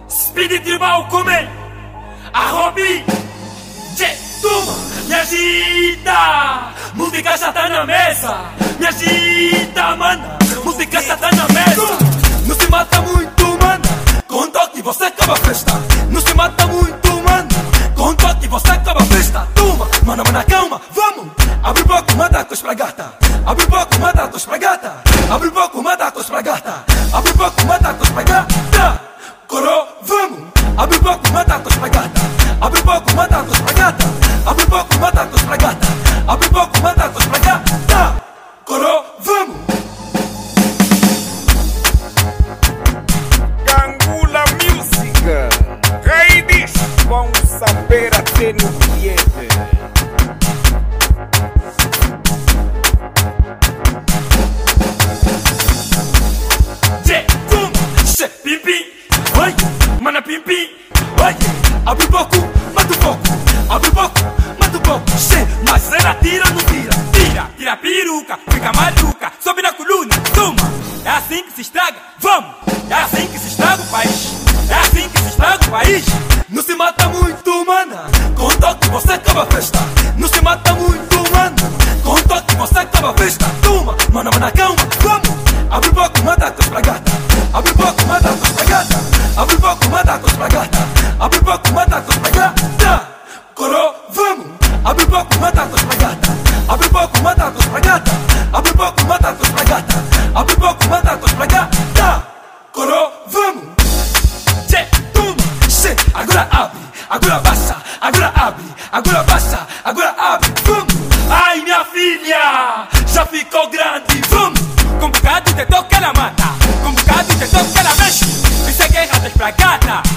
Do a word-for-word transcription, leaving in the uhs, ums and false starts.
Speed tribal come a Robin toma, me agita. Música já tá na mesa, me agita, mana. Música já tá na mesa. Não se mata muito, mana. Com toque você acaba a festa. Não se mata muito, mana. Com toque você acaba a festa. Toma, mana, mana, calma, vamos. Abre o bloco, mata com pra gata. Abre o bloco, mata com pra gata. Abre o bloco, mata com pra gata. Abre o bloco, mata com pra gata. Coro, vamos. Abre o bloco, mata com pra gata. Abre o bloco, mata com pra gata. Abre o bloco, mata com pra gata. Abre o bloco, mata com pra gata. Coro, vamos. Gangula Música, Raízes vão saber até no bilhete. Pim pim, oi, mana pim pim, oi. Abre o bloco, mata o bloco. Abre o bloco, mata o bloco. Mas ela tira, não tira. Tira, tira a peruca, fica maluca. Sobe na coluna, toma. É assim que se estraga, vamos. É assim que se estraga o país. É assim que se estraga o país. Não se mata muito, mana. Com toque você acaba a festa. Não se mata muito, mana. Com toque você acaba a festa. Toma, mana, mana, calma, vamos. Abre o bloco, mata com pra gata. Abre o bloco, mata com pra gata. Abre o bloco, mata com pra gata. Abre o bloco, mata com pra gata. Coro, vamos. Abre o bloco, mata com pra gata. Abre o bloco, mata com pra gata. Abre o bloco, mata com pra gata. Abre o bloco, mata com pra gata. Coro, vamos. Tchê, toma. Che, agora abre, agora baixa. Agora abre, agora baixa. Agora abre, vamos. Ai, minha filha, já ficou grande, vamos. Com bocado de toque ela mata. Com bocado de toque ela mexe. Isso é guerra das pra gata.